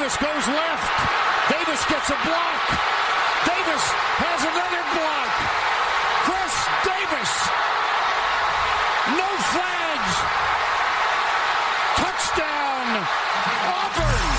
Davis goes left. Davis gets a block. Davis has another block. Chris Davis. No flags. Touchdown. Auburn.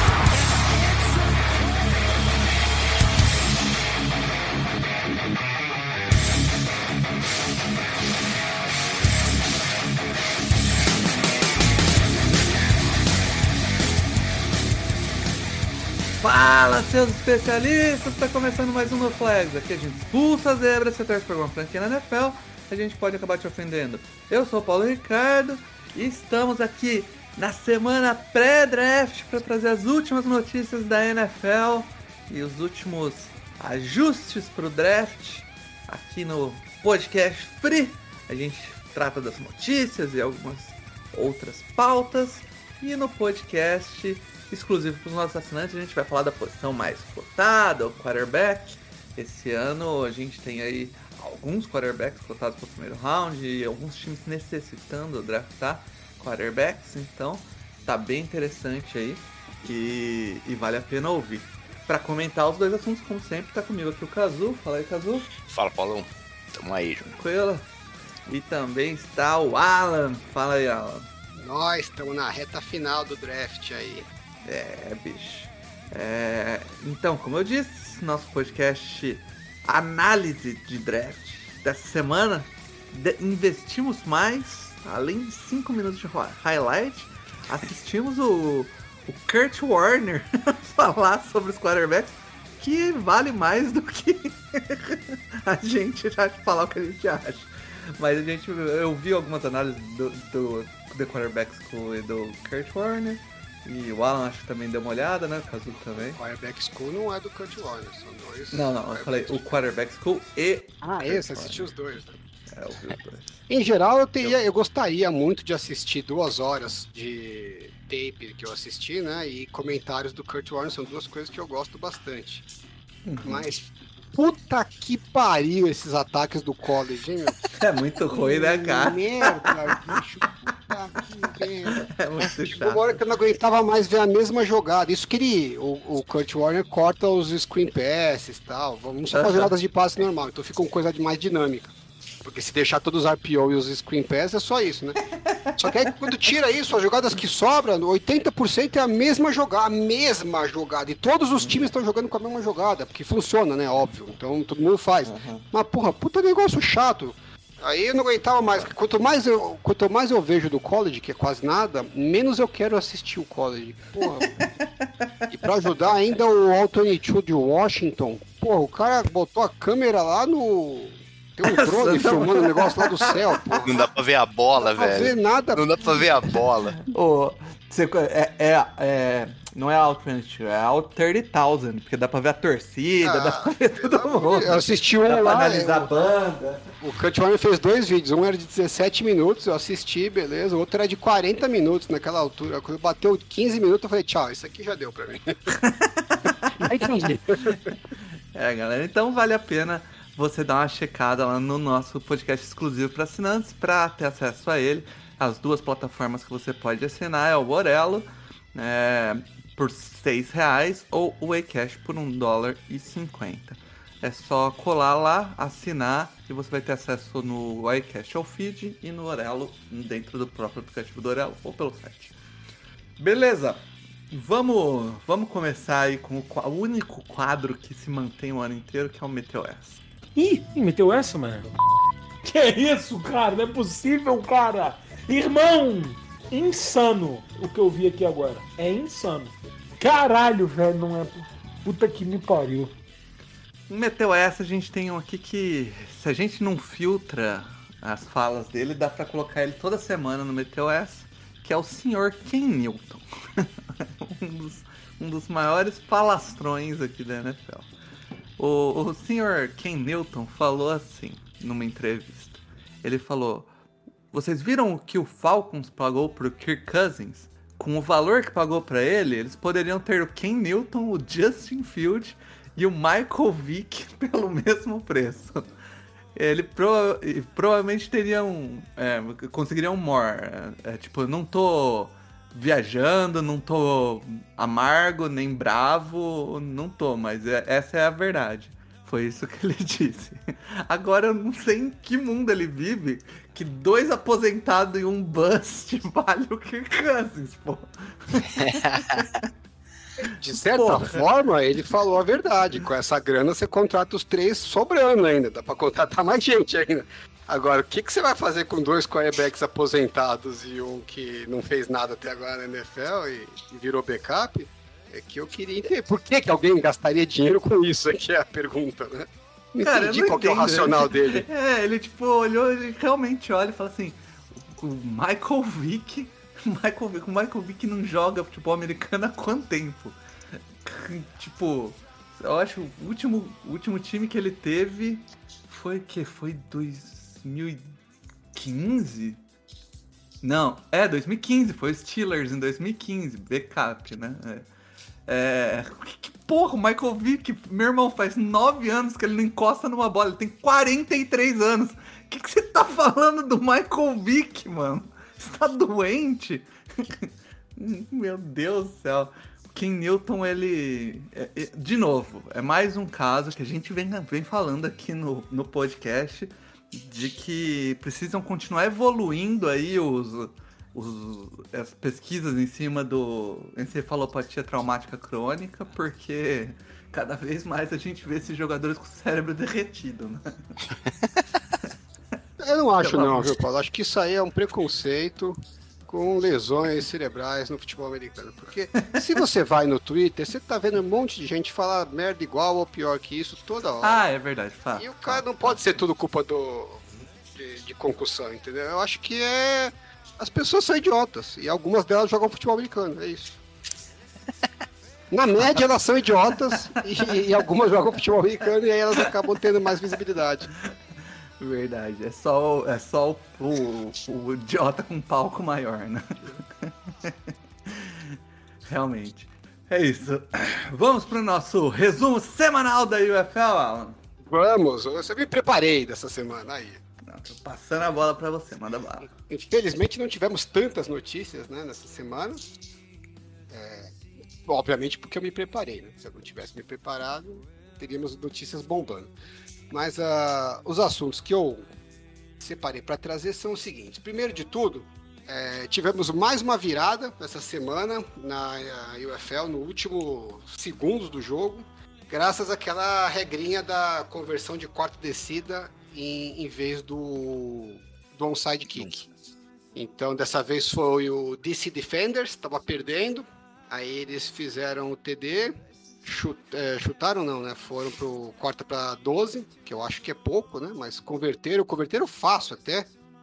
Fala, seus especialistas! Está começando mais um No Flags. Aqui a gente expulsa as zebras, você torce para alguma franquia na NFL, a gente pode acabar te ofendendo. Eu sou o Paulo Ricardo e estamos aqui na semana pré-draft para trazer as últimas notícias da NFL e os últimos ajustes para o draft. Aqui no podcast Free, a gente trata das notícias e algumas outras pautas. E no podcast exclusivo para os nossos assinantes, a gente vai falar da posição mais cotada, o quarterback. Esse ano a gente tem aí alguns quarterbacks cotados para o primeiro round e alguns times necessitando draftar quarterbacks, então tá bem interessante aí e vale a pena ouvir. Para comentar os dois assuntos, como sempre, tá comigo aqui o Kazu. Fala aí, Kazu. Fala, Paulão. Tamo aí, Júnior. Tranquilo. E também está o Alan. Fala aí, Alan. Nós estamos na reta final do draft aí. Bicho. Então, como eu disse, nosso podcast análise de draft dessa semana, investimos mais, além de 5 minutos de highlight, assistimos o Kurt Warner falar sobre os quarterbacks, que vale mais do que a gente já falar o que a gente acha. Mas eu vi algumas análises do The Quarterbacks do Kurt Warner. E o Alan acho que também deu uma olhada, né? O Kazu também. O Quarterback School não é do Kurt Warner, são dois. Não, eu falei o Quarterback School e... Você assistiu os dois, né? Eu vi os dois. Em geral, eu gostaria muito de assistir 2 horas de tape que eu assisti, né? E comentários do Kurt Warner, são duas coisas que eu gosto bastante. Mas, puta que pariu esses ataques do college, hein, meu? É muito ruim, né, cara? Merda, bicho. É muito chato. Uma hora que eu não aguentava mais ver a mesma jogada. Isso que o Kurt Warner corta os screen passes e tal. Não são fazer nada de passe normal, então fica uma coisa mais dinâmica. Porque se deixar todos os RPO e os screen passes é só isso, né? Só que aí quando tira isso, as jogadas que sobram, 80% é a mesma jogada. E todos os times estão jogando com a mesma jogada, porque funciona, né? Óbvio. Então todo mundo faz. Mas porra, puta negócio chato. Aí eu não aguentava mais. Quanto mais eu vejo do college, que é quase nada, menos eu quero assistir o college. Porra. E pra ajudar ainda o All-22 de Washington, porra, o cara botou a câmera lá no... Tem um drone filmando o negócio lá do céu, porra. Não dá pra ver a bola, velho. Não dá pra ver nada. Não dá pra ver a bola. Não é Out 22, é Out 30,000, porque dá pra ver a torcida, dá pra ver todo mundo. Eu assisti um dá lá. Pra analisar a banda. O Kurt Warner fez 2 vídeos, um era de 17 minutos, eu assisti, beleza, o outro era de 40 minutos naquela altura. Quando bateu 15 minutos, eu falei, tchau, isso aqui já deu pra mim. Aí entendi. Galera, então vale a pena você dar uma checada lá no nosso podcast exclusivo para assinantes, para ter acesso a ele. As 2 plataformas que você pode assinar é o Orelo, por R$6, ou o Acast por $1,50. É só colar lá, assinar, e você vai ter acesso no iCash ao feed e no Orelo, dentro do próprio aplicativo do Orelo, ou pelo site. Beleza, vamos começar aí com o único quadro que se mantém o ano inteiro, que é o Meteu Essa. Ih, meteu essa, mano? Que isso, cara? Não é possível, cara! Irmão! Insano o que eu vi aqui agora. É insano. Caralho, velho, não é... Puta que me pariu. Meteu Essa, a gente tem um aqui que, se a gente não filtra as falas dele, dá pra colocar ele toda semana no Meteu Essa, que é o Sr. Ken Newton. um dos maiores falastrões aqui da NFL. O Sr. Ken Newton falou assim, numa entrevista. Ele falou: vocês viram o que o Falcons pagou pro Kirk Cousins? Com o valor que pagou pra ele, eles poderiam ter o Ken Newton, o Justin Fields e o Michael Vick pelo mesmo preço. Ele provavelmente teriam... conseguiriam more. Tipo, não tô viajando, não tô amargo, nem bravo, não tô, mas essa é a verdade. Foi isso que ele disse. Agora eu não sei em que mundo ele vive que 2 aposentados e um bust vale o Kirk Cousins, pô. De certa forma, ele falou a verdade. Com essa grana, você contrata os 3 sobrando ainda. Dá pra contratar mais gente ainda. Agora, o que você vai fazer com 2 quarterbacks aposentados e um que não fez nada até agora na NFL e virou backup? É que eu queria entender. Por que alguém gastaria dinheiro com isso? É que é a pergunta, né? Não entendi qual que é o racional dele. Ele tipo olhou, ele realmente olha e fala assim: o Michael Vick não joga futebol americano há quanto tempo? Tipo, eu acho o último time que ele teve foi 2015? Não, 2015, foi o Steelers em 2015, backup, né? Que porra, o Michael Vick, meu irmão, faz 9 anos que ele não encosta numa bola, ele tem 43 anos. O que você tá falando do Michael Vick, mano? Você tá doente? Meu Deus do céu. O Ken Newton, ele... de novo, é mais um caso que a gente vem falando aqui no podcast de que precisam continuar evoluindo aí as pesquisas em cima do encefalopatia traumática crônica, porque cada vez mais a gente vê esses jogadores com o cérebro derretido, né? Eu não acho não, viu, Paulo? Acho que isso aí é um preconceito com lesões cerebrais no futebol americano. Porque se você vai no Twitter, você tá vendo um monte de gente falar merda igual ou pior que isso toda hora. É verdade. E o cara não pode ser tudo culpa de concussão, entendeu? Eu acho que as pessoas são idiotas. E algumas delas jogam futebol americano, é isso. Na média, elas são idiotas e algumas jogam futebol americano e aí elas acabam tendo mais visibilidade. Verdade, é só o idiota com palco maior, né? Realmente. É isso. Vamos pro nosso resumo semanal da UFL, Alan? Vamos, eu me preparei dessa semana aí. Não, tô passando a bola pra você, manda bala. Infelizmente não tivemos tantas notícias, né, nessa semana. Obviamente porque eu me preparei, né? Se eu não tivesse me preparado, teríamos notícias bombando. Mas os assuntos que eu separei para trazer são os seguintes. Primeiro de tudo, tivemos mais uma virada essa semana na UFL, no último segundos do jogo, graças àquela regrinha da conversão de quarta descida em vez do onside kick. Então, dessa vez foi o DC Defenders, estava perdendo, aí eles fizeram o TD, chutaram não, né? Foram pro quarta para 12, que eu acho que é pouco, né? Mas converteram fácil até,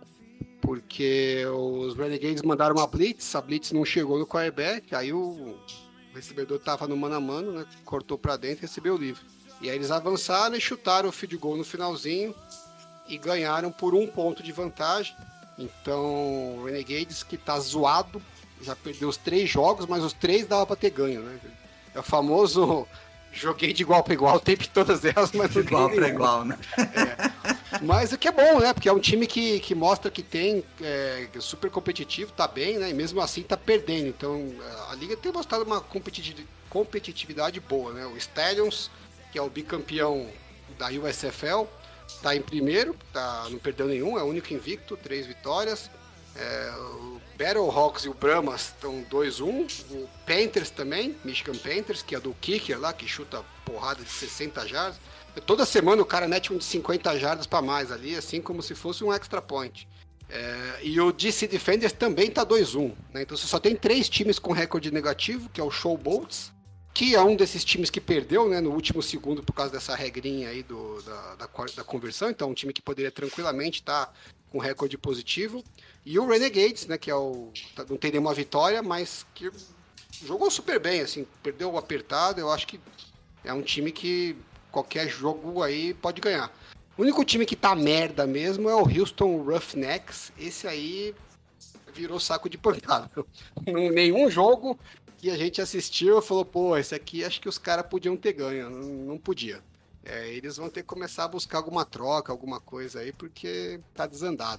porque os Renegades mandaram uma blitz, a blitz não chegou no quarterback, aí o recebedor tava no mano a mano, né? Cortou para dentro e recebeu o livre. E aí eles avançaram e chutaram o field goal no finalzinho e ganharam por 1 ponto de vantagem. Então, o Renegades, que tá zoado, já perdeu os 3 jogos, mas os 3 dava para ter ganho, né? É o famoso joguei de igual para igual, teve todas elas, mas de igual para igual, né? Mas o que é bom, né? Porque é um time que mostra que tem super competitivo, tá bem, né? E mesmo assim tá perdendo. Então a liga tem mostrado uma competitividade boa, né? O Stallions, que é o bicampeão da USFL, tá em primeiro, não perdeu nenhum, é o único invicto, 3 vitórias. O Battlehawks e o Brahmas estão 2-1. O Panthers também, Michigan Panthers, que é do kicker lá, que chuta porrada de 60 jardas. Toda semana o cara mete um de 50 jardas para mais ali, assim como se fosse um extra point. E o DC Defenders também tá 2-1, né? Então você só tem 3 times com recorde negativo, que é o Showboats, que é um desses times que perdeu, né, no último segundo por causa dessa regrinha aí da conversão. Então um time que poderia tranquilamente estar com recorde positivo. E o Renegades, né, que não tem nenhuma vitória, mas que jogou super bem, assim, perdeu apertado. Eu acho que é um time que qualquer jogo aí pode ganhar. O único time que tá merda mesmo é o Houston Roughnecks. Esse aí virou saco de pancada. Nenhum jogo que a gente assistiu falou, pô, esse aqui acho que os caras podiam ter ganho. Não podia. Eles vão ter que começar a buscar alguma troca, alguma coisa aí, porque tá desandado.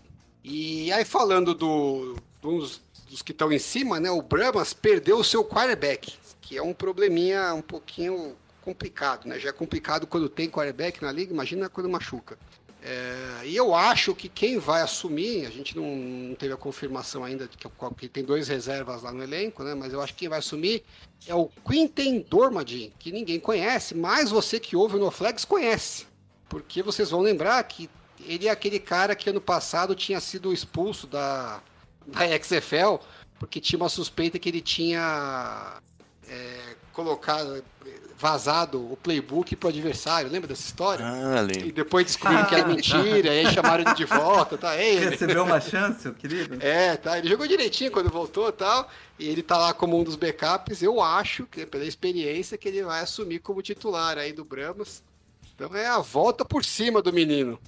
E aí falando dos que estão em cima, né? O Brahmas perdeu o seu quarterback, que é um probleminha um pouquinho complicado, né? Já é complicado quando tem quarterback na liga, imagina quando machuca. E eu acho que quem vai assumir, a gente não teve a confirmação ainda de que tem 2 reservas lá no elenco, né? Mas eu acho que quem vai assumir é o Quinten Dormady, que ninguém conhece, mas você que ouve o NoFlex conhece. Porque vocês vão lembrar que ele é aquele cara que ano passado tinha sido expulso da XFL, porque tinha uma suspeita que ele tinha vazado o playbook pro adversário. Lembra dessa história? lembro. E depois descobriram que era mentira, e aí chamaram ele de volta, tá? Recebeu uma chance, o querido? Tá. Ele jogou direitinho quando voltou e tal, e ele tá lá como um dos backups. Eu acho, que pela experiência, que ele vai assumir como titular aí do Brahmas. Então é a volta por cima do menino.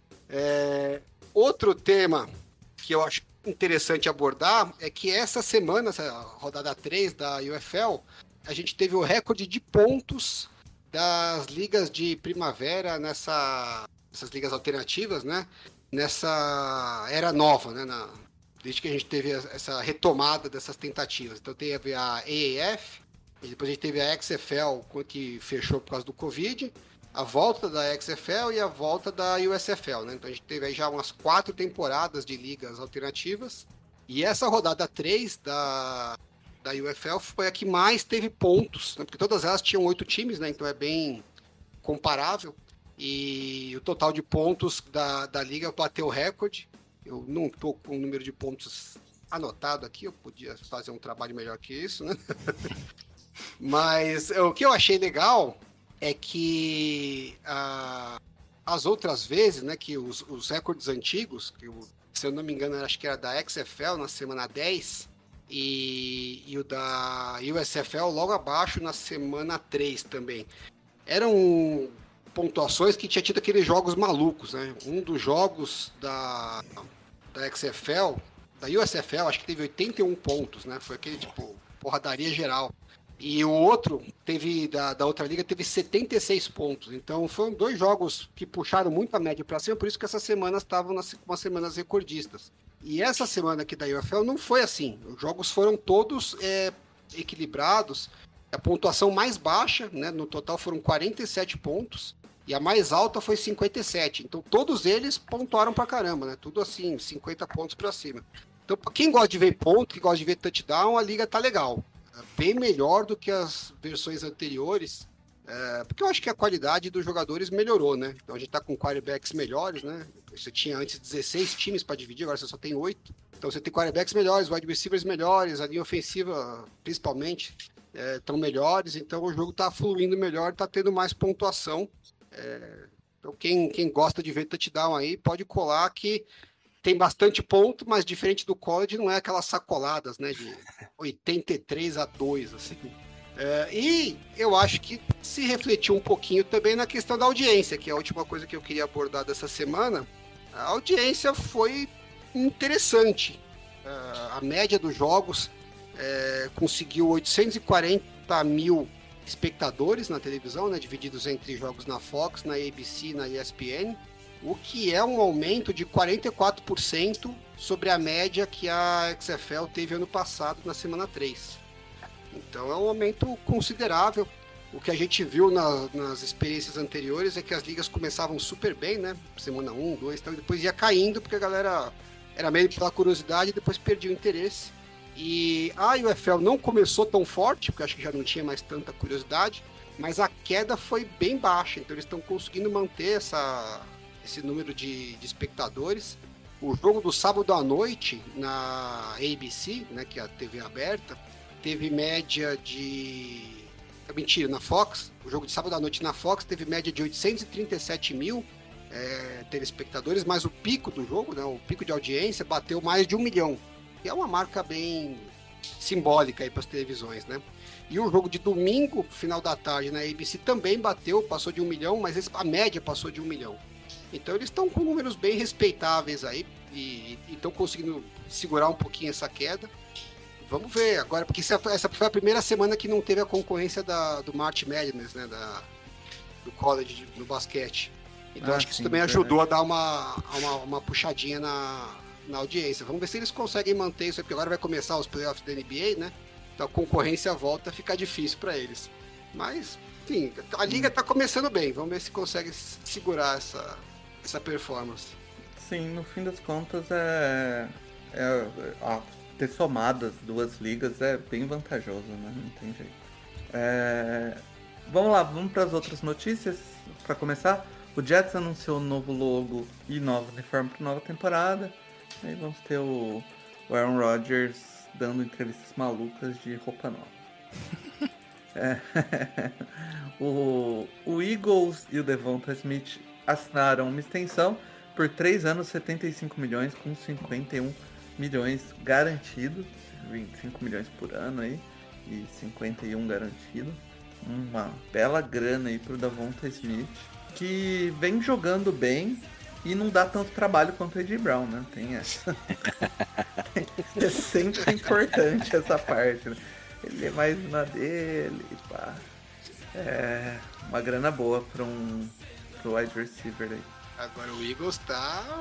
Outro tema que eu acho interessante abordar é que essa semana, essa rodada 3 da UFL, a gente teve o recorde de pontos das ligas de primavera nessas ligas alternativas, né? Nessa era nova, né? Desde que a gente teve essa retomada dessas tentativas. Então teve a AAF, e depois a gente teve a XFL, que fechou por causa do Covid, a volta da XFL e a volta da USFL, né? Então a gente teve aí já umas 4 temporadas de ligas alternativas, e essa rodada 3 da UFL foi a que mais teve pontos, né? Porque todas elas tinham 8 times, né? Então é bem comparável, e o total de pontos da liga bateu o recorde. Eu não estou com o número de pontos anotado aqui, eu podia fazer um trabalho melhor que isso, né? Mas o que eu achei legal é que as outras vezes, né, que os recordes antigos, que se eu não me engano, acho que era da XFL na semana 10 e o da USFL logo abaixo na semana 3 também. Eram pontuações que tinha tido aqueles jogos malucos, né? Um dos jogos da XFL, da USFL, acho que teve 81 pontos, né? Foi aquele tipo porradaria geral. E o outro teve da outra liga teve 76 pontos. Então foram 2 jogos que puxaram muito a média para cima, por isso que essas semanas estavam umas semanas recordistas. E essa semana aqui da UFL não foi assim. Os jogos foram todos equilibrados. A pontuação mais baixa, né, no total foram 47 pontos, e a mais alta foi 57. Então todos eles pontuaram pra caramba, né? Tudo assim, 50 pontos para cima. Então pra quem gosta de ver ponto, quem gosta de ver touchdown, a liga tá legal. Bem melhor do que as versões anteriores, porque eu acho que a qualidade dos jogadores melhorou, né? Então a gente tá com quarterbacks melhores, né? Você tinha antes 16 times para dividir, agora você só tem 8. Então você tem quarterbacks melhores, wide receivers melhores, a linha ofensiva principalmente estão melhores, então o jogo tá fluindo melhor, tá tendo mais pontuação. Então quem gosta de ver touchdown aí pode colar que tem bastante ponto, mas diferente do college, não é aquelas sacoladas, né, de 83-2, assim. E eu acho que se refletiu um pouquinho também na questão da audiência, que é a última coisa que eu queria abordar dessa semana. A audiência foi interessante. A média dos jogos conseguiu 840 mil espectadores na televisão, né, divididos entre jogos na Fox, na ABC e na ESPN, o que é um aumento de 44% sobre a média que a XFL teve ano passado, na semana 3. Então é um aumento considerável. O que a gente viu nas experiências anteriores é que as ligas começavam super bem, né? Semana 1, 2, então depois ia caindo, porque a galera era meio pela curiosidade e depois perdia o interesse. E a UFL não começou tão forte, porque acho que já não tinha mais tanta curiosidade, mas a queda foi bem baixa, então eles estão conseguindo manter esse número de espectadores. O jogo do sábado à noite na ABC, né, que é a TV aberta, teve média de... Mentira, na Fox, o jogo de sábado à noite na Fox teve média de 837 mil telespectadores, mas o pico do jogo, né, o pico de audiência, bateu mais de 1 milhão, que é uma marca bem simbólica aí para as televisões, né? E o jogo de domingo, final da tarde, na ABC também passou de 1 milhão, mas a média passou de 1 milhão. Então eles estão com números bem respeitáveis aí e estão conseguindo segurar um pouquinho essa queda. Vamos ver agora, porque essa foi a primeira semana que não teve a concorrência do March Madness, né, do college no basquete. Então acho que isso também ajudou a dar uma puxadinha na na audiência. Vamos ver se eles conseguem manter isso, porque agora vai começar os playoffs da NBA, né? Então a concorrência volta a ficar difícil para eles. Mas, enfim, a liga tá começando bem. Vamos ver se consegue segurar essa performance. Sim, no fim das contas ter somado as duas ligas é bem vantajoso, né? Não tem jeito. Vamos lá, vamos para as outras notícias. Para começar, o Jets anunciou um novo logo e novo uniforme para nova temporada. Aí vamos ter o Aaron Rodgers dando entrevistas malucas de roupa nova. O Eagles e o Devonta Smith assinaram uma extensão por 3 anos, 75 milhões, com 51 milhões garantidos, 25 milhões por ano aí, e 51 garantido. Uma bela grana aí pro Devonta Smith, que vem jogando bem e não dá tanto trabalho quanto o A.J. Brown, né? Tem essa. É sempre importante essa parte, né? Ele é mais na dele, pá. É uma grana boa pro wide receiver aí. Agora o Eagles tá,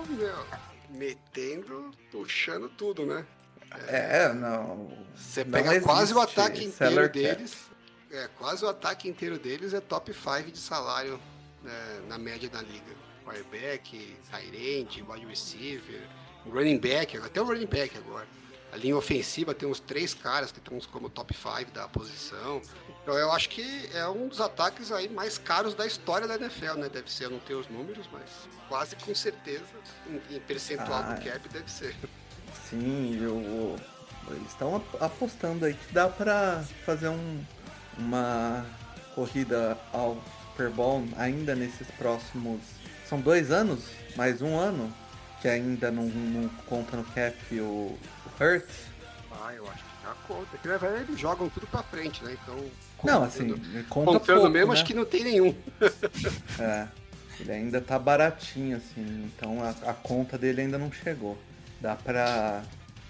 puxando tudo, né? Não. Você não pega existe quase o ataque inteiro salary cap. deles. Quase o ataque inteiro deles é top 5 de salário, né, na média da liga. Quarterback, tight end, wide receiver, running back, até o running back agora. A linha ofensiva tem uns 3 caras que estão como top 5 da posição. Então eu acho que é um dos ataques aí mais caros da história da NFL, né? Deve ser, eu não tenho os números, mas quase com certeza, em percentual do cap, deve ser. Sim, eles estão apostando aí que dá pra fazer uma corrida ao Super Bowl ainda nesses próximos... São 2 anos, mais 1 ano, que ainda não conta no cap o Hurts. Eu acho que já conta. Que na verdade eles jogam tudo pra frente, né? Então... Não, assim, conta contando pouco, mesmo, né? acho que não tem nenhum. Ele ainda tá baratinho, assim, então a conta dele ainda não chegou. Dá pra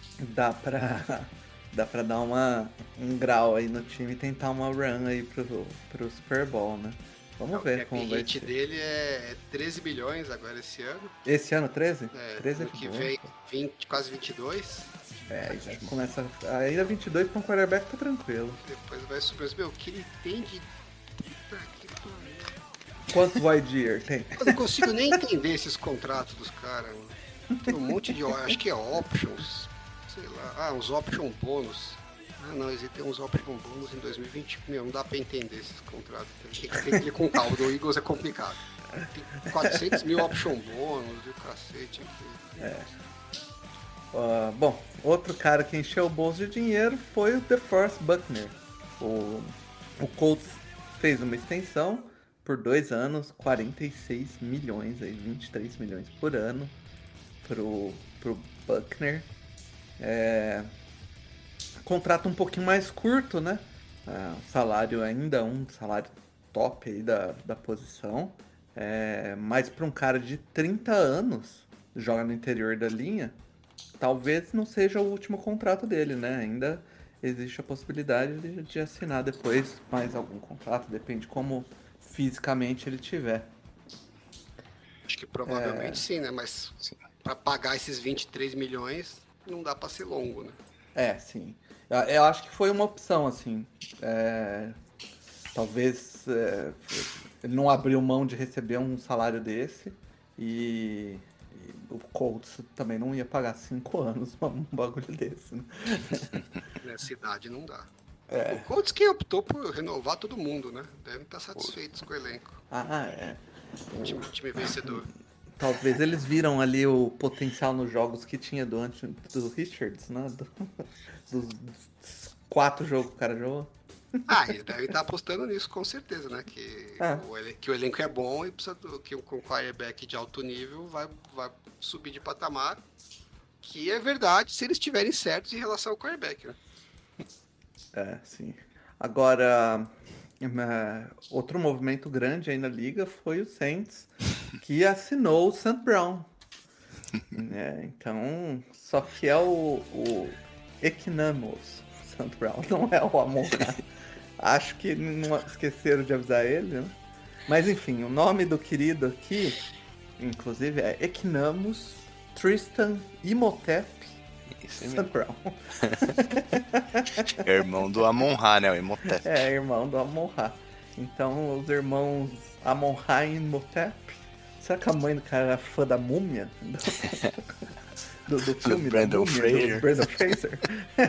dar um grau aí no time e tentar uma run aí pro Super Bowl, né? Vamos ver como vai ser. O dele é 13 bilhões agora esse ano. Esse ano 13? 13 ano que vem, 20, quase 22. Já começa. Ainda 22 pra um quarterback tá tranquilo. Depois vai subir. Meu, o que ele tem de... Quantos wide year tem? Eu não consigo nem entender esses contratos dos caras, mano. Tem um monte de... Acho que é options. Sei lá. Uns option bônus. Não, existem uns option bônus em 2020. Meu, não dá pra entender esses contratos. Tem que ler com calma. O Eagles é complicado. Tem 400 mil option bônus e o cacete aqui. Bom, outro cara que encheu o bolso de dinheiro foi o DeForest Buckner. O Colts fez uma extensão por 2 anos, 46 milhões, aí, 23 milhões por ano pro Buckner. Contrato um pouquinho mais curto, né? Salário ainda um salário top aí da posição. Mas para um cara de 30 anos, joga no interior da linha, talvez não seja o último contrato dele, né? Ainda existe a possibilidade de assinar depois mais algum contrato, depende como fisicamente ele tiver. Acho que provavelmente sim, né? Mas para pagar esses 23 milhões, não dá para ser longo, né? Sim. Eu acho que foi uma opção, assim. Talvez ele não abriu mão de receber um salário desse e o Colts também não ia pagar 5 anos um bagulho desse, né? Nessa idade não dá. O Colts que optou por renovar todo mundo, né? Devem estar satisfeitos com o elenco. Time vencedor. Talvez eles viram ali o potencial nos jogos que tinha do Richards, né? Dos 4 jogos que o cara jogou. Eles devem estar apostando nisso com certeza, né? Que o elenco é bom e precisa que com o quarterback de alto nível vai subir de patamar. Que é verdade se eles estiverem certos em relação ao quarterback, né? Sim. Agora, outro movimento grande aí na liga foi o Saints, que assinou o St. Brown. Então, só que é o Equinamos St. Brown, não é o Amon-Ra. Acho que não esqueceram de avisar ele, né? Mas enfim, o nome do querido aqui, inclusive, é Equinamos Tristan Imhotep Isso aí St. mesmo. Brown. É irmão do Amon-Ra, né? O Imhotep. É, irmão do Amon-Ra. Então, os irmãos Amon-Ra e Imhotep. Será que a mãe do cara era fã da múmia? Do filme Brandon da múmia, Fraser. do Brandon Fraser?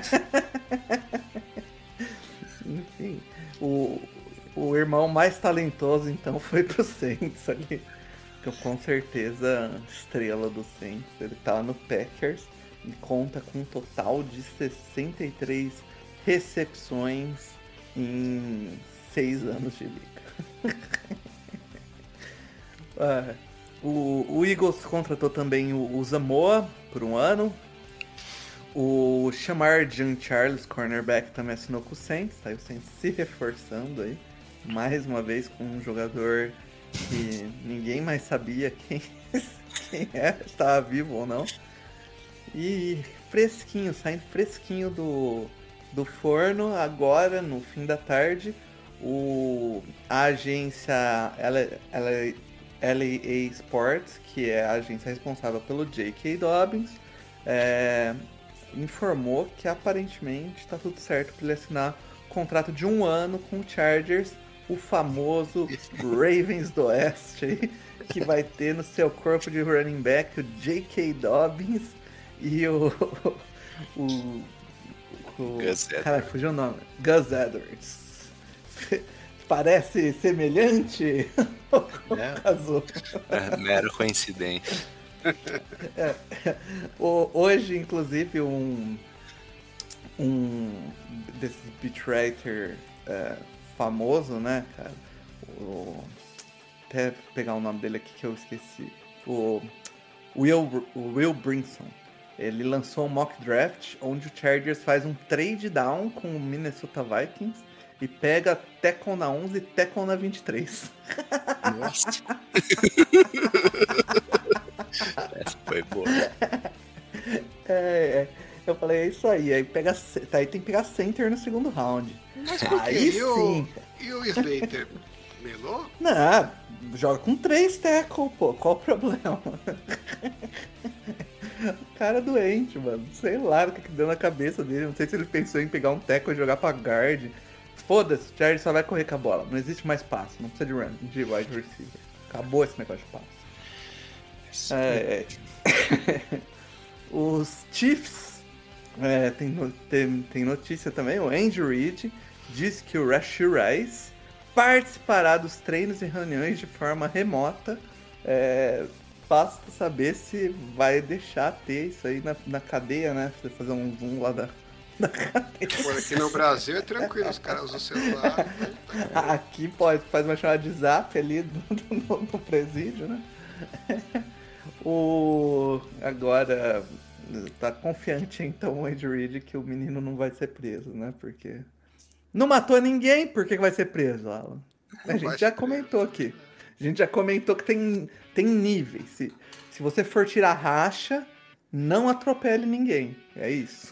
Enfim, o irmão mais talentoso, então, foi pro Saints ali. Que com certeza, estrela do Saints. Ele tá no Packers e conta com um total de 63 recepções em 6 anos de liga. O Eagles contratou também o Zamoa por um ano. O Shamar Jean-Charles, cornerback, também assinou com o Saints. Tá? O Saints se reforçando aí. Mais uma vez com um jogador que ninguém mais sabia quem era, estava vivo ou não. E fresquinho, saindo fresquinho do forno, agora no fim da tarde, a agência LA Sports, que é a agência responsável pelo J.K. Dobbins, informou que aparentemente está tudo certo para ele assinar contrato de 1 ano com o Chargers, o famoso Ravens do Oeste, aí, que vai ter no seu corpo de running back o J.K. Dobbins e o Gus Edwards. Cara, fugiu o nome. Gus Edwards. Parece semelhante? Casou. É mero coincidência. Hoje, inclusive, um desses beatwriter famoso, né, cara? Até pegar o nome dele aqui que eu esqueci. O Will Brinson. Ele lançou um mock draft onde o Chargers faz um trade down com o Minnesota Vikings e pega tackle na 11 e tackle na 23. Nossa. Essa foi boa. Eu falei, é isso aí. Aí tem que pegar center no segundo round. Mas por quê? Aí sim. E o Slater? Melou? Não, joga com 3 tackle, pô. Qual o problema? O cara é doente, mano. Sei lá o que deu na cabeça dele. Não sei se ele pensou em pegar um tackle e jogar pra guard. Foda-se, o Chargers só vai correr com a bola. Não existe mais passe. Não precisa de wide receiver. Acabou esse negócio de passe. Os Chiefs tem notícia também. O Andy Reid diz que o Rashee Rice participará dos treinos e reuniões de forma remota. Basta saber se vai deixar ter isso aí na cadeia, né? Você fazer um zoom lá da cadeia. Pô, aqui no Brasil é tranquilo, os caras usam o celular. Aqui faz uma chamada de zap ali no presídio, né? Agora tá confiante então o Andy Reid que o menino não vai ser preso, né? Porque não matou ninguém, por que vai ser preso, Alan? A gente já comentou aqui. A gente já comentou que tem níveis. Se você for tirar racha, não atropele ninguém. É isso.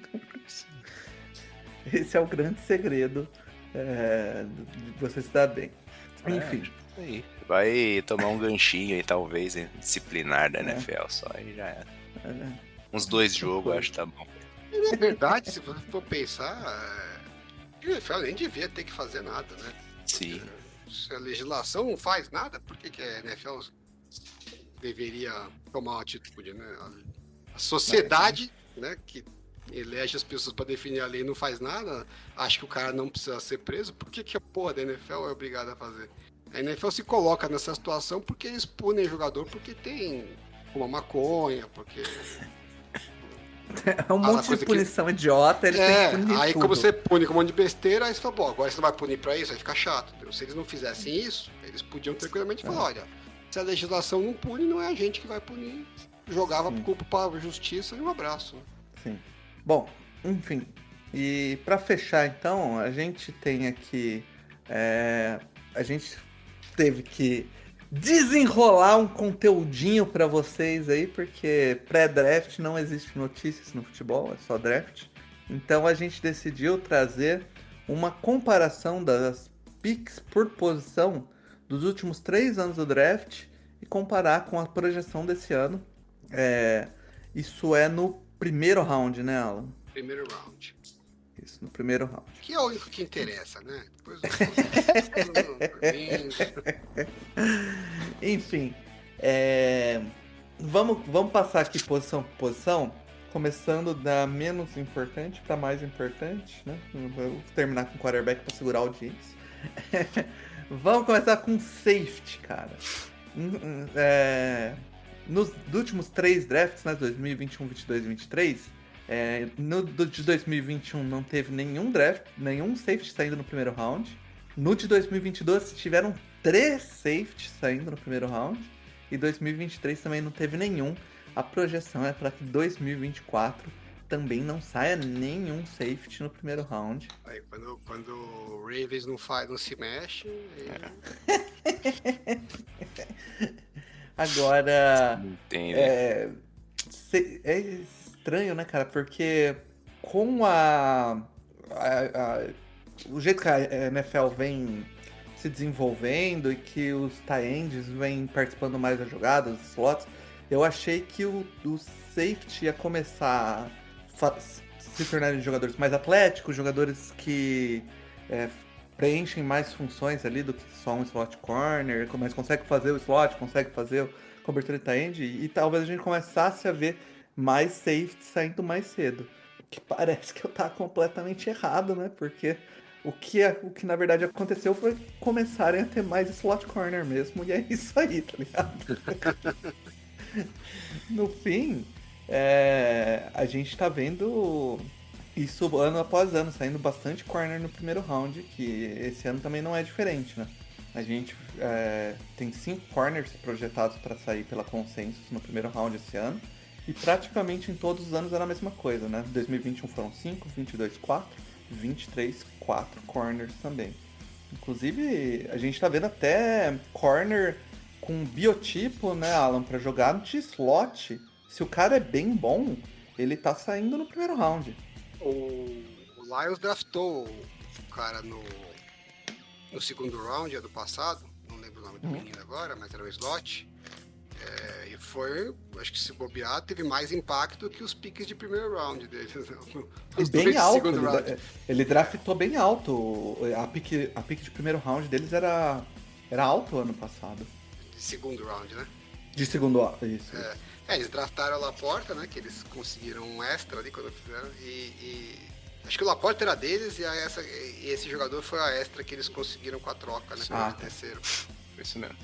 Esse é o grande segredo de você se dar bem. Enfim. Aí. Vai tomar um ganchinho aí, talvez, disciplinar da NFL só, aí já era. Uns 2 jogos, acho que tá bom. E na verdade, se você for pensar, a NFL nem devia ter que fazer nada, né? Sim. Se a legislação não faz nada, por que a NFL deveria tomar uma atitude, né? A sociedade, né, que elege as pessoas para definir a lei não faz nada, acha que o cara não precisa ser preso, por que a porra da NFL é obrigada a fazer? A NFL se coloca nessa situação porque eles punem jogador porque tem uma maconha, porque... É um monte de punição idiota, eles têm que punir aí tudo. como você pune com um monte de besteira, aí você fala, bom, agora você não vai punir pra isso, aí fica chato. Entendeu? Se eles não fizessem isso, eles podiam tranquilamente falar, olha, se a legislação não pune, não é a gente que vai punir. Jogava culpa pra justiça e um abraço. Sim. Bom, enfim. E pra fechar então, a gente tem aqui... a gente teve que desenrolar um conteúdinho pra vocês aí, porque pré-draft não existe notícias no futebol, é só draft. Então a gente decidiu trazer uma comparação das picks por posição dos últimos 3 anos do draft e comparar com a projeção desse ano. Isso é no primeiro round, né, Alan? Primeiro round. Isso, no primeiro round. Que é o único que interessa, né? Depois Enfim, vamos passar aqui posição por posição, começando da menos importante para mais importante, né? Vou terminar com o quarterback para segurar a audiência. Vamos começar com safety, cara. Nos últimos 3 drafts, né, 2021, 22 e 23, no de 2021 não teve nenhum safety saindo no primeiro round. No de 2022 tiveram 3 safeties saindo no primeiro round. E 2023 também não teve nenhum. A projeção é para que 2024 também não saia nenhum safety no primeiro round. Aí quando o Ravens não se mexe... Agora... Entende. É estranho, né, cara? Porque com o jeito que a NFL vem se desenvolvendo e que os tight ends vêm participando mais das jogadas, dos slots, eu achei que o safety ia começar a se tornarem jogadores mais atléticos, jogadores que preenchem mais funções ali do que só um slot corner, mas consegue fazer o slot, consegue fazer o cobertura de tight end, e talvez a gente começasse a ver mais safety saindo mais cedo. Que parece que eu tava completamente errado, né? Porque o que na verdade aconteceu foi começarem a ter mais slot corner mesmo, e é isso aí, tá ligado? No fim, a gente tá vendo isso ano após ano, saindo bastante corner no primeiro round, que esse ano também não é diferente, né? A gente tem 5 corners projetados para sair pela Consensus no primeiro round esse ano, e praticamente em todos os anos era a mesma coisa, né? 2021 foram 5, 22, 4, 23, 4 corners também. Inclusive, a gente tá vendo até corner com biotipo, né, Alan, para jogar de slot. Se o cara é bem bom, ele tá saindo no primeiro round. O Lions draftou o cara no segundo round, ano passado, não lembro o nome do menino agora, mas era um slot. E foi, acho que se bobear, teve mais impacto que os piques de primeiro round deles. E bem alto, ele draftou bem alto. A pique de primeiro round deles era alto ano passado. De segundo round, né? De segundo round, isso. Eles draftaram o Laporta, né? Que eles conseguiram um extra ali quando fizeram. E acho que o Laporta era deles e esse jogador foi a extra que eles conseguiram com a troca, né? Pelo terceiro. Foi isso mesmo.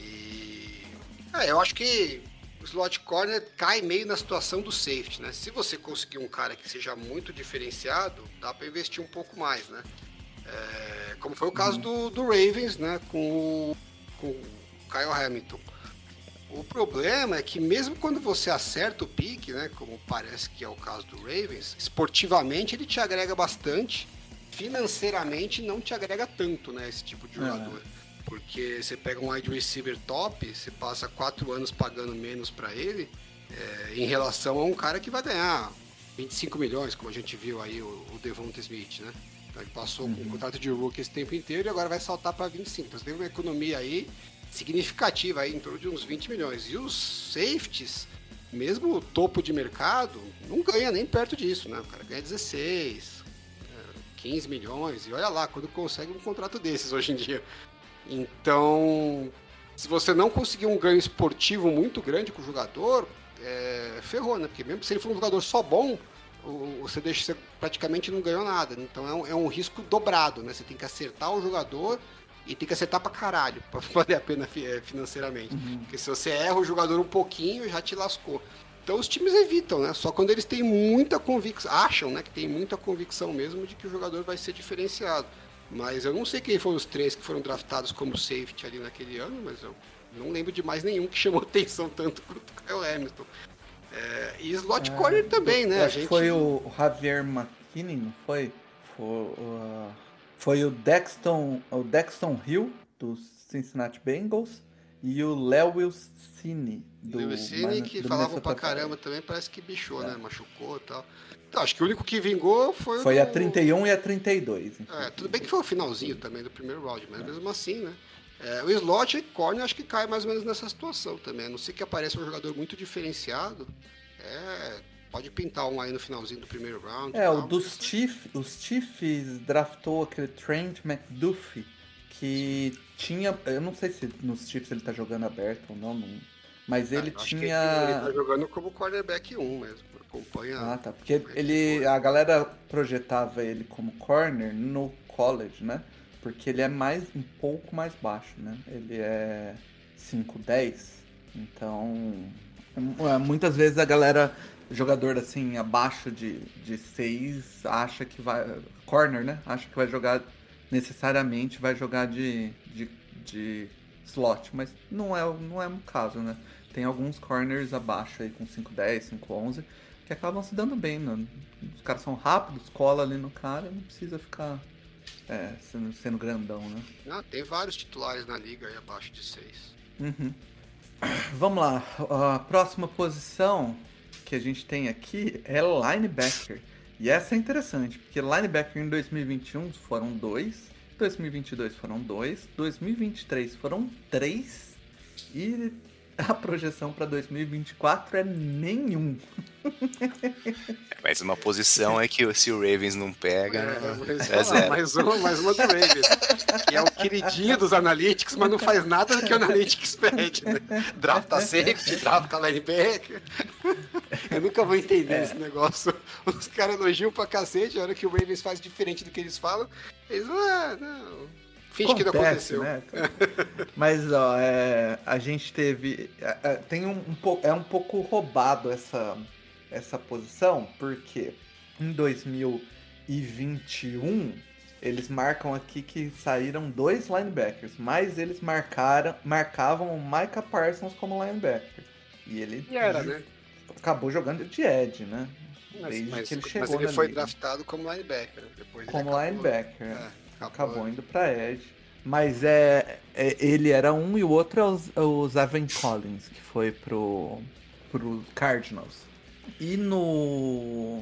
Eu acho que o slot corner cai meio na situação do safety, né? Se você conseguir um cara que seja muito diferenciado, dá para investir um pouco mais, né? Como foi o caso do Ravens, né? Com o Kyle Hamilton. O problema é que mesmo quando você acerta o pique, né? Como parece que é o caso do Ravens, esportivamente ele te agrega bastante, financeiramente não te agrega tanto, né? Esse tipo de jogador. Porque você pega um wide receiver top, você passa 4 anos pagando menos para ele, em relação a um cara que vai ganhar 25 milhões, como a gente viu aí o Devonta Smith, né? Então ele passou com um contrato de rookie esse tempo inteiro e agora vai saltar para 25. Então você tem uma economia aí significativa, aí, em torno de uns 20 milhões. E os safeties, mesmo o topo de mercado, não ganha nem perto disso, né? O cara ganha 16, 15 milhões, e olha lá, quando consegue um contrato desses hoje em dia. Então, se você não conseguir um ganho esportivo muito grande com o jogador, ferrou, né? Porque mesmo se ele for um jogador só bom, você praticamente não ganhou nada. Então é um risco dobrado, né? Você tem que acertar o jogador e tem que acertar pra caralho, pra valer a pena financeiramente. Porque se você erra o jogador um pouquinho, já te lascou. Então os times evitam, né? Só quando eles têm muita convicção, acham, né, que tem muita convicção mesmo de que o jogador vai ser diferenciado. Mas eu não sei quem foram os 3 que foram draftados como safety ali naquele ano, mas eu não lembro de mais nenhum que chamou atenção tanto quanto o Kyle Hamilton. E slot corner também, né? Foi o Javier McKinney, não foi? Foi o Dexton Hill, do Cincinnati Bengals, e o Lewis Cine, do que falavam pra caramba também, parece que bichou, né? Machucou e tal. Então, acho que o único que vingou foi a 31 e a 32. Tudo bem que foi o finalzinho também do primeiro round, mas mesmo assim, né? O slot e corner acho que cai mais ou menos nessa situação também. A não ser que apareça um jogador muito diferenciado. Pode pintar um aí no finalzinho do primeiro round. Os Chiefs draftou aquele Trent McDuffie, que tinha... Eu não sei se nos Chiefs ele tá jogando aberto ou não, mas ele tinha... Ele tá jogando como cornerback 1 mesmo. Acompanha... tá, porque a galera projetava ele como corner no college, né? Porque ele é um pouco mais baixo, né? Ele é 5'10", então muitas vezes a galera, jogador assim, abaixo de 6, acha que vai... Corner, né? Acha que vai jogar, necessariamente vai jogar de slot, mas não é o caso, né? Tem alguns corners abaixo aí com 5'10", 5'11", que acabam se dando bem, né? Os caras são rápidos, cola ali no cara, não precisa ficar... sendo grandão, né? Não, tem vários titulares na liga aí abaixo de 6. Uhum. Vamos lá. A próxima posição que a gente tem aqui é linebacker. E essa é interessante, porque linebacker em 2021 foram 2, 2022 foram 2, 2023 foram 3 e a projeção para 2024 é nenhum. Mas uma posição é que se o Ravens não pega, é zero. Mais uma do Ravens. Que é o queridinho dos analytics, mas não faz nada do que o analytics pede. Né? Drafta safety, drafta linebacker. Eu nunca vou entender esse negócio. Os caras elogiam pra cacete, a hora que o Ravens faz diferente do que eles falam, eles não... Finge que não aconteceu. Né? Mas, a gente teve... tem um pouco roubado essa posição, porque em 2021 eles marcam aqui que saíram 2 linebackers, mas eles marcavam o Micah Parsons como linebacker. E ele né? acabou jogando de edge, né? Mas ele foi draftado como linebacker. Depois linebacker. Acabou indo pra edge. Mas ele era um e o outro é o Zaven Collins, que foi pro Cardinals. E no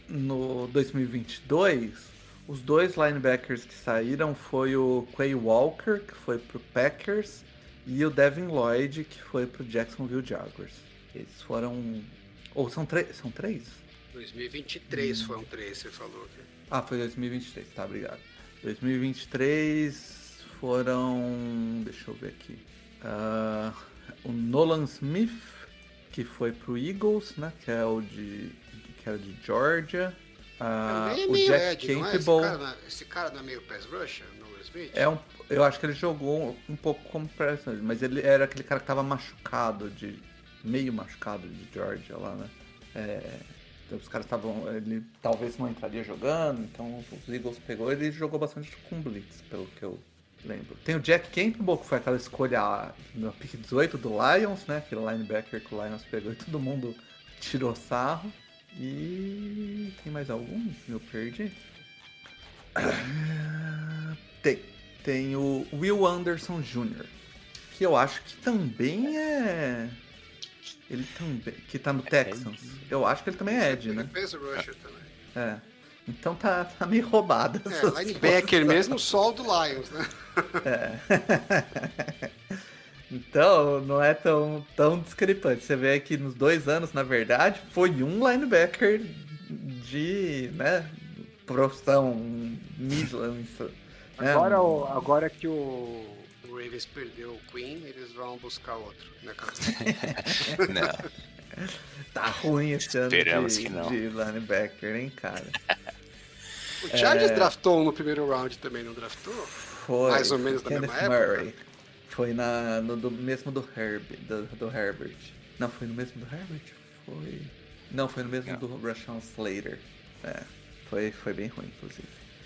2022, os 2 linebackers que saíram foi o Quay Walker, que foi pro Packers, e o Devin Lloyd, que foi pro Jacksonville Jaguars. Eles foram... Ou são 3? São 3? 2023 foram 3, você falou. Foi 2023, tá, obrigado. 2023 foram... Deixa eu ver aqui. O Nolan Smith, que foi pro Eagles, né? Que era de Georgia. O Jack Campbell. Esse cara não é meio pass rusher, Nolan Smith? Eu acho que ele jogou um pouco como pass rusher, mas ele era aquele cara que tava meio machucado de Georgia lá, né? Então os caras ele talvez não entraria jogando, então os Eagles pegou, ele jogou bastante com blitz, pelo que eu lembro. Tem o Jack Campbell, que foi aquela escolha no pick 18 do Lions, né? Aquele linebacker que o Lions pegou e todo mundo tirou sarro. E tem mais algum? Eu perdi. Tem o Will Anderson Jr., que eu acho que também é... Ele também... Que tá no Texans. Eu acho que ele também é Ed, né? Então tá meio roubado. Linebacker mesmo, só o do Lions, né? Então, não é tão discrepante. Você vê que nos 2 anos, na verdade, foi um linebacker de, né, profissão Midland. Né? Agora que o Ravens perdeu o Queen, eles vão buscar outro, né, cara? Não. Tá ruim esse ano de linebacker, hein, cara? O Chargers draftou um no primeiro round também, não draftou? Foi. Mais ou menos na mesma época? Murray. Foi no mesmo do Herbert. Não, foi no mesmo do Herbert? Foi. Não, foi no mesmo do Rashawn Slater. Foi bem ruim, inclusive.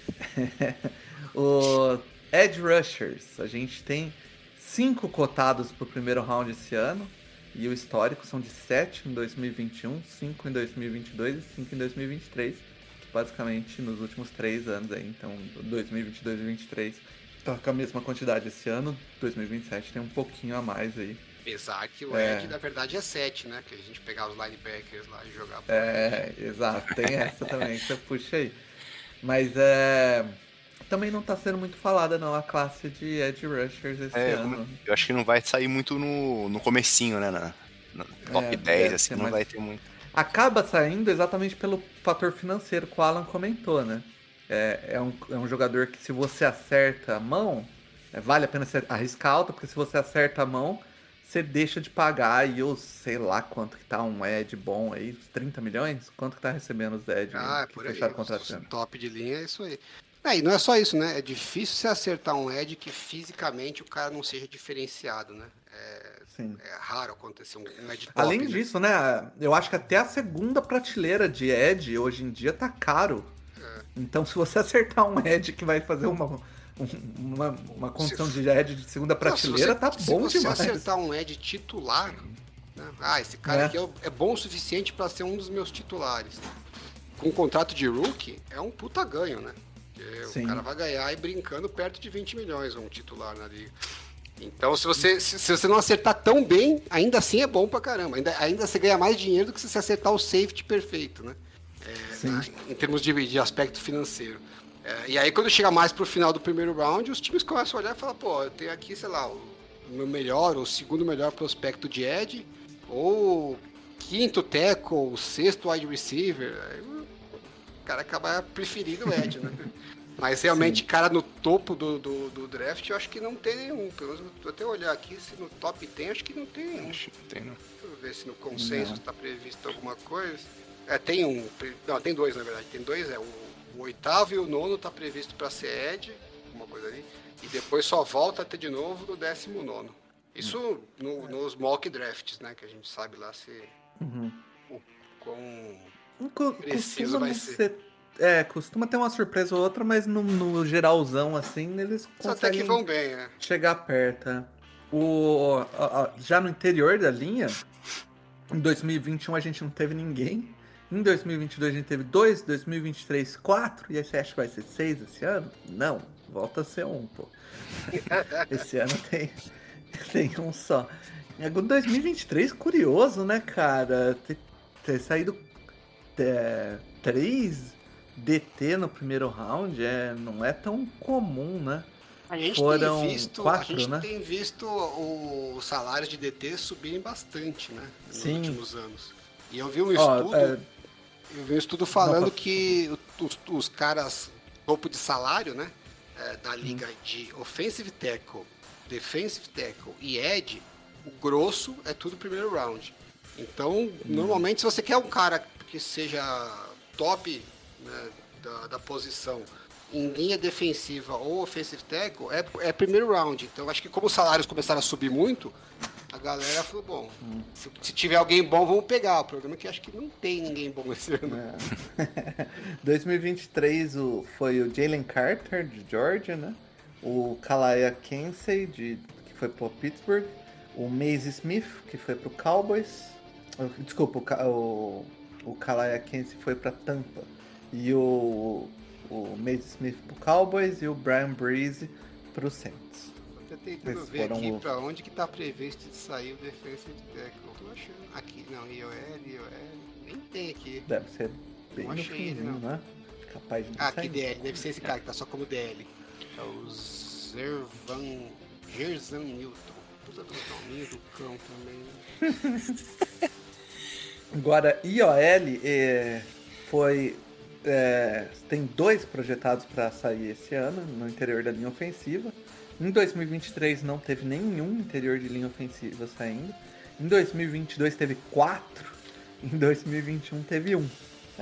O Edge Rushers, a gente tem 5 cotados pro primeiro round esse ano. E o histórico são de 7 em 2021, 5 em 2022 e 5 em 2023. Basicamente nos últimos 3 anos aí. Então 2022 e 2023 tá com a mesma quantidade esse ano. 2027 tem um pouquinho a mais aí. Apesar que o Ed, na verdade, é 7, né? Que a gente pegar os linebackers lá e jogar exato. Tem essa também que você puxa aí. Mas Também não tá sendo muito falada, não, a classe de Edge Rushers esse ano. Eu acho que não vai sair muito no comecinho, né? No top 10, assim, não vai ter muito. Acaba saindo exatamente pelo fator financeiro que o Alan comentou, né? É um jogador que, se você acerta a mão, vale a pena você arriscar alta, porque se você acerta a mão, você deixa de pagar aí os, sei lá quanto que tá um Ed bom aí, os 30 milhões? Quanto que tá recebendo os Ed que por aí, fecharam o contrato? Os top de linha é isso aí. E não é só isso, né? É difícil você acertar um Ed que fisicamente o cara não seja diferenciado, né? É raro acontecer um Ed top. Além disso, né? Eu acho que até a segunda prateleira de Ed hoje em dia tá caro. Então, se você acertar um Ed que vai fazer uma condição de Ed de segunda prateleira, tá bom demais. Se você acertar um Ed titular, né? Esse cara aqui é bom o suficiente para ser um dos meus titulares. Com um contrato de rookie, é um puta ganho, né? Porque o cara vai ganhar e brincando perto de 20 milhões um titular na liga. Então, se você não acertar tão bem, ainda assim é bom pra caramba. Ainda você ganha mais dinheiro do que se você acertar o safety perfeito, né? Em termos de aspecto financeiro. E aí, quando chega mais pro final do primeiro round, os times começam a olhar e falar, pô, eu tenho aqui, sei lá, o meu melhor, o segundo melhor prospecto de edge, ou quinto tackle, o sexto wide receiver. Aí o cara acaba preferindo o edge, né? Mas realmente, cara, no topo do draft, eu acho que não tem nenhum. Pelo menos, vou até olhar aqui se no top tem, acho que não tem nenhum. Acho que não tem, não. Deixa eu ver se no consenso está previsto alguma coisa. Tem um. Não, tem dois, na verdade. Tem dois, o oitavo e o nono tá previsto para ser Edge, alguma coisa ali. E depois só volta a ter de novo no 19º. Isso nos mock drafts, né? Que a gente sabe lá se o quão preciso vai ser. Costuma ter uma surpresa ou outra, mas no geralzão, assim, eles conseguem até que vão bem, né? Chegar perto. Já no interior da linha, em 2021 a gente não teve ninguém. Em 2022 a gente teve 2, 2023 4, e aí você acha que vai ser 6 esse ano? Não, volta a ser 1, pô. Esse ano tem um só. Em 2023, curioso, né, cara? Ter saído 3 DT no primeiro round não é tão comum, né? A gente tem visto os salários de DT subirem bastante, né? Nos últimos anos. E eu vi um estudo falando que os caras topo de salário, né? Da liga de offensive tackle, defensive tackle e edge, o grosso é tudo primeiro round. Então, normalmente, se você quer um cara que seja top, né, da posição em linha defensiva ou offensive tackle, é primeiro round. Então, acho que como os salários começaram a subir muito, a galera falou, bom, se tiver alguém bom, vamos pegar. O problema é que acho que não tem ninguém bom esse ano. 2023 foi o Jalen Carter, de Georgia, né? O Kalaya Kensey, que foi pro Pittsburgh. O Mace Smith, que foi pro Cowboys. Desculpa, o Kalaya Kensey foi pra Tampa. E o Mace Smith pro Cowboys e o Brian Breeze pro Saints. Tô tentando ver aqui pra onde que tá previsto de sair o defensive tackle. Tô achando. Aqui, não, IOL. Nem tem aqui. Deve ser bem no finzinho, né? Capaz de não aqui, DL. Deve ser esse cara que tá só como DL. É o Zerzan Newton. Puta do nominho do cão também. Agora, IOL tem 2 projetados para sair esse ano no interior da linha ofensiva. Em 2023 não teve nenhum interior de linha ofensiva saindo. Em 2022 teve 4. Em 2021 teve 1.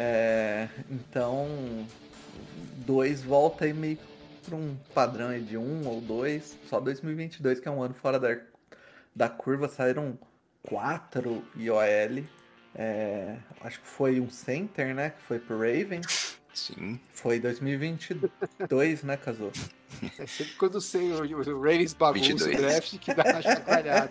Então, 2 volta aí meio para um padrão aí de 1 ou 2. Só 2022, que é um ano fora da curva, saíram 4 IOL. Acho que foi um center, né? Que foi pro Ravens. Sim. Foi 2022, né, Kazu? É sempre quando o Ravens bagunça o draft que dá uma chacoalhada.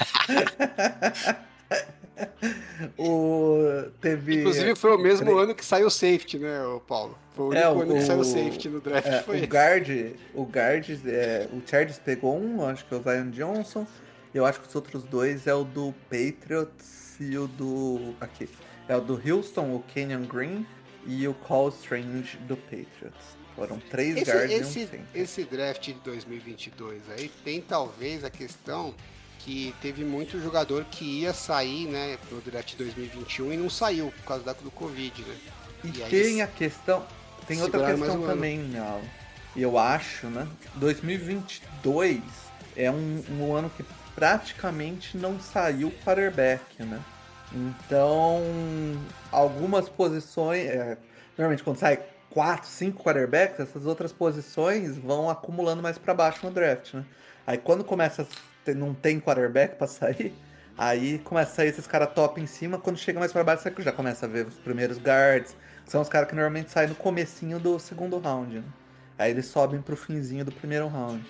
Inclusive foi o mesmo ano que saiu o safety, né, Paulo? Foi o único ano que saiu o safety no draft. Foi o Chargers pegou um, acho que é o Zion Johnson. Eu acho que os outros 2 é o do Patriots e o do... Aqui. É o do Houston, o Kenyon Green, e o Cole Strange do Patriots. Foram 3 guards e um center. Esse draft de 2022 aí tem talvez a questão que teve muito jogador que ia sair, né, pro draft de 2021 e não saiu por causa do Covid, né? E tem a questão, tem outra questão também, Alan. E eu acho, né, 2022 é um ano que praticamente não saiu quarterback, né? Então, algumas posições, normalmente quando sai 4, 5 quarterbacks, essas outras posições vão acumulando mais pra baixo no draft, né? Aí quando começa não tem quarterback pra sair, aí começa a sair esses caras top em cima, quando chega mais pra baixo, você já começa a ver os primeiros guards, que são os caras que normalmente saem no comecinho do segundo round, né? Aí eles sobem pro finzinho do primeiro round.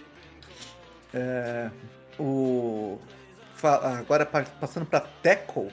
Agora passando pra tackle,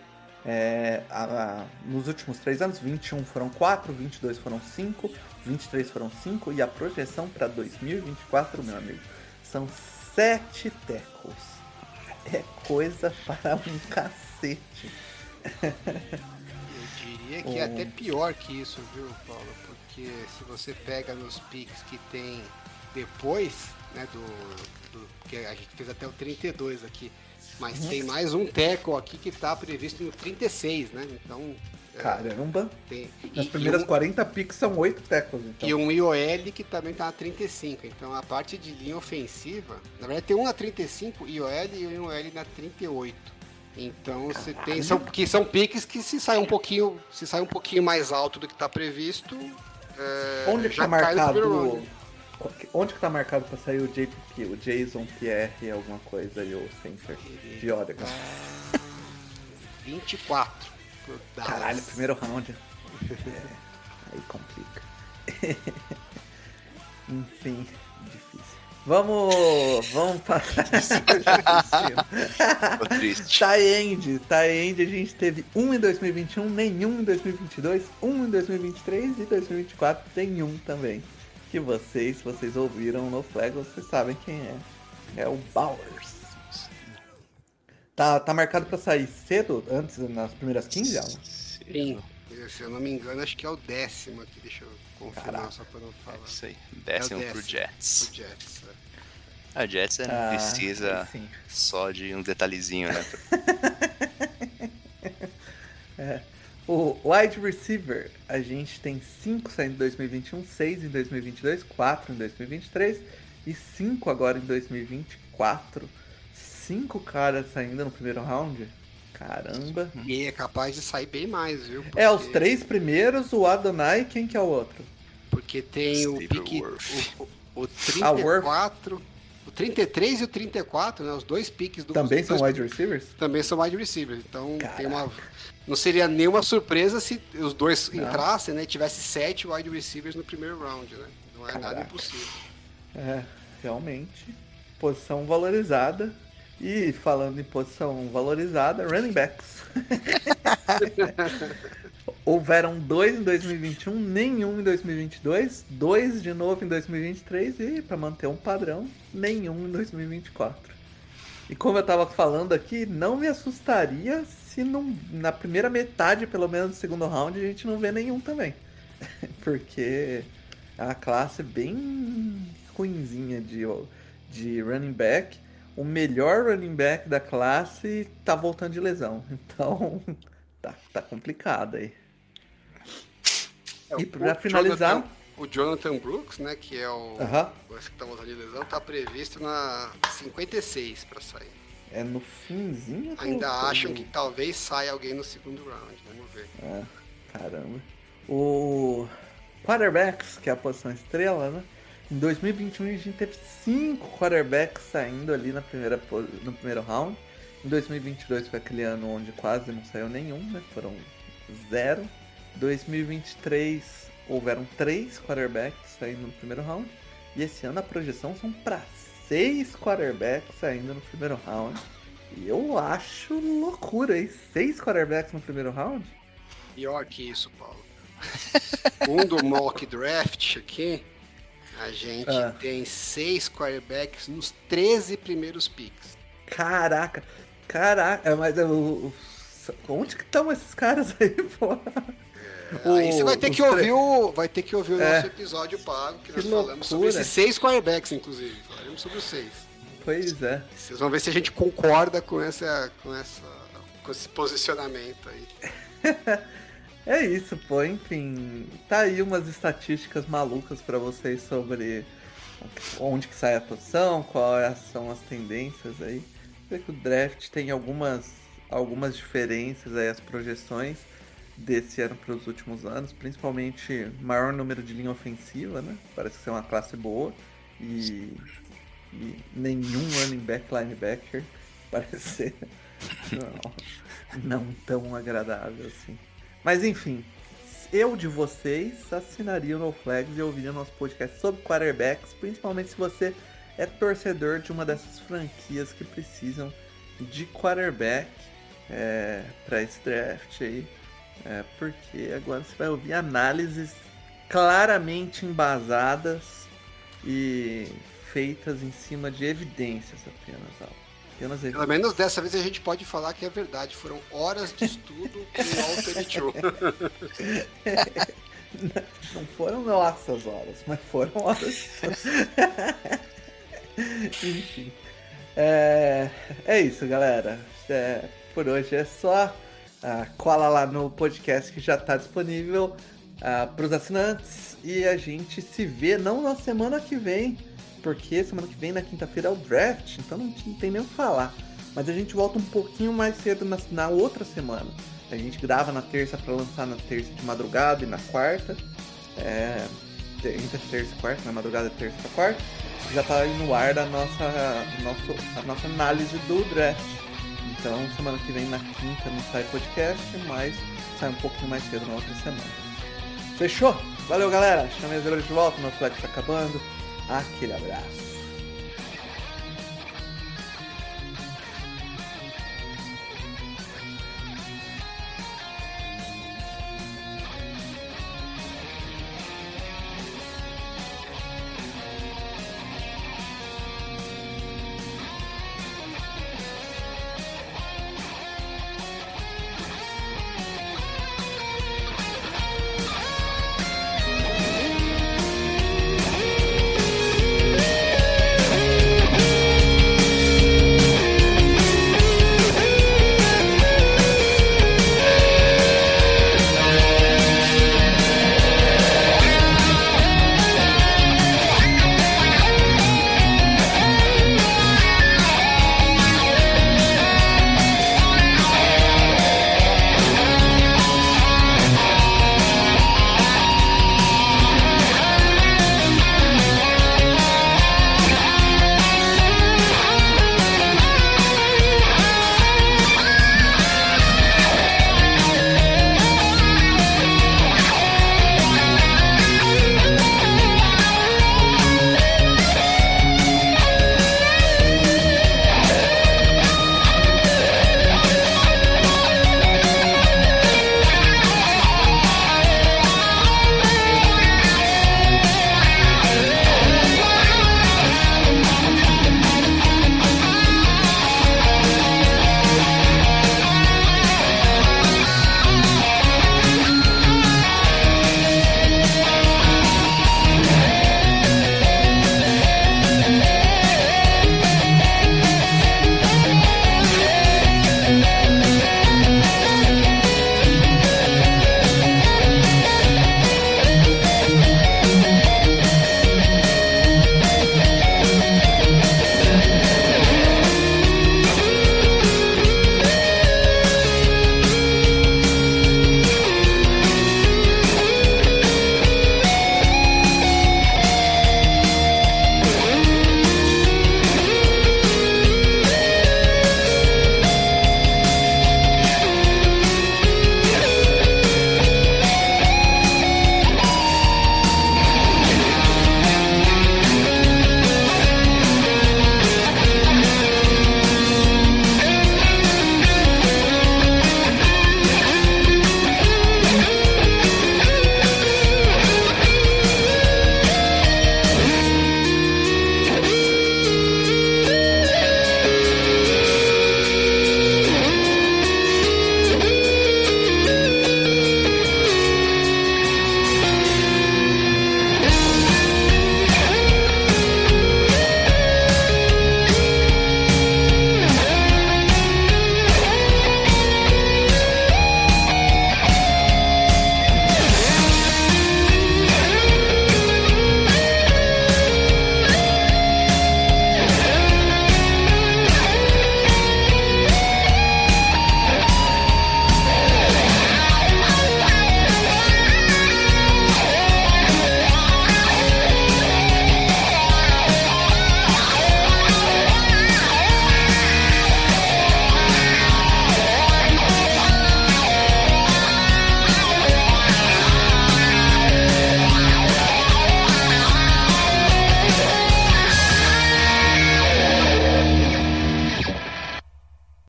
nos últimos 3 anos, 21 foram 4, 22 foram 5, 23 foram 5 e a projeção para 2024, meu amigo, são 7 tackles. É coisa para um cacete. Eu diria que é até pior que isso, viu, Paulo? Porque se você pega nos picks que tem depois, né, que a gente fez até o 32 aqui, mas tem mais um tackle aqui que tá previsto no 36, né? Então... Caramba! Nas primeiras 40 picks são 8 tackles, então. E um IOL que também tá na 35. Então a parte de linha ofensiva... Na verdade tem um na 35 IOL e um IOL na 38. Então você tem... São picks que se sai um pouquinho mais alto do que tá previsto... Onde que tá marcado... Onde que tá marcado pra sair o JPP? O Jason Pierre alguma coisa e o center de Oregon? 24. Caralho, primeiro round. Aí complica. Enfim, difícil. Vamos passar. Tô triste. Tie-end, a gente teve um em 2021, nenhum em 2022, um em 2023 e 2024 tem um também. Que vocês ouviram no Flag, vocês sabem quem é. É o Bowers. Tá marcado pra sair cedo, antes, nas primeiras 15, Alan? Sim. Se eu não me engano, acho que é o 10º aqui. Deixa eu confirmar só pra não falar. É isso aí. 10º pro Jets. Pro Jets, A Jets precisa só de um detalhezinho, né? O wide receiver, a gente tem 5 saindo em 2021, 6 em 2022, 4 em 2023 e 5 agora em 2024. 5 caras saindo no primeiro round? Caramba. E é capaz de sair bem mais, viu? Porque... os 3 primeiros, o Adonai, quem que é o outro? Porque tem o pique, o 34, o 33 e o 34, né? Os 2 piques do... Também são wide receivers? Também são wide receivers, então tem uma... Não seria nenhuma surpresa se os 2 entrassem, né? E tivesse 7 wide receivers no primeiro round, né? Não é nada impossível. Realmente. Posição valorizada. E falando em posição valorizada, running backs. Houveram 2 em 2021, nenhum em 2022, 2 de novo em 2023 e, para manter um padrão, nenhum em 2024. E como eu tava falando aqui, não me assustaria se na primeira metade, pelo menos do segundo round, a gente não vê nenhum também. Porque é uma classe bem ruinzinha de running back. O melhor running back da classe tá voltando de lesão. Então, tá complicado aí. E pra finalizar... O Jonathan Brooks, né, que é o que tá voltando de lesão, tá previsto na 56 pra sair. É no finzinho? Ainda acham que talvez saia alguém no segundo round, vamos ver. Caramba. O quarterbacks, que é a posição estrela, né? Em 2021 a gente teve 5 quarterbacks saindo ali no primeiro round. Em 2022 foi aquele ano onde quase não saiu nenhum, né? Foram 0. 2023 houveram 3 quarterbacks saindo no primeiro round. E esse ano a projeção são para 6 quarterbacks saindo no primeiro round. E eu acho loucura, hein? 6 quarterbacks no primeiro round? Pior que isso, Paulo. Segundo mock draft aqui, a gente tem 6 quarterbacks nos 13 primeiros picks. Caraca, mas onde que estão esses caras aí, pô? Aí você vai ter que ouvir o nosso episódio pago, que nós falamos sobre esses 6 quarterbacks, inclusive. Falaremos sobre os 6. Pois é. Vocês vão ver se a gente concorda com esse posicionamento aí. É isso, pô. Enfim, tá aí umas estatísticas malucas pra vocês sobre onde que sai a posição, quais são as tendências aí. Sei que o draft tem algumas diferenças aí, as projeções desse ano para os últimos anos, principalmente maior número de linha ofensiva, né? Parece ser uma classe boa e nenhum running back linebacker parece ser não tão agradável assim. Mas enfim, eu de vocês assinaria o No Flags e ouviria nosso podcast sobre quarterbacks, principalmente se você é torcedor de uma dessas franquias que precisam de quarterback para esse draft aí. Porque agora você vai ouvir análises claramente embasadas e feitas em cima de evidências apenas. Pelo menos dessa vez a gente pode falar que é verdade. Foram horas de estudo com o All-32. Não foram nossas horas, mas foram horas. Enfim. É isso, galera. Por hoje é só. Cola lá no podcast que já está disponível para os assinantes. E a gente se vê não na semana que vem, porque semana que vem, na quinta-feira, é o draft, então não tem nem o que falar. Mas a gente volta um pouquinho mais cedo na outra semana. A gente grava na terça para lançar na terça de madrugada e na quarta. Entre terça e quarta, na madrugada de terça para quarta. Já tá aí no ar a nossa análise do draft. Então, semana que vem, na quinta, não sai podcast, mas sai um pouquinho mais cedo na outra semana. Fechou? Valeu, galera. Chamei as de volta, meu flex tá acabando. Aquele abraço.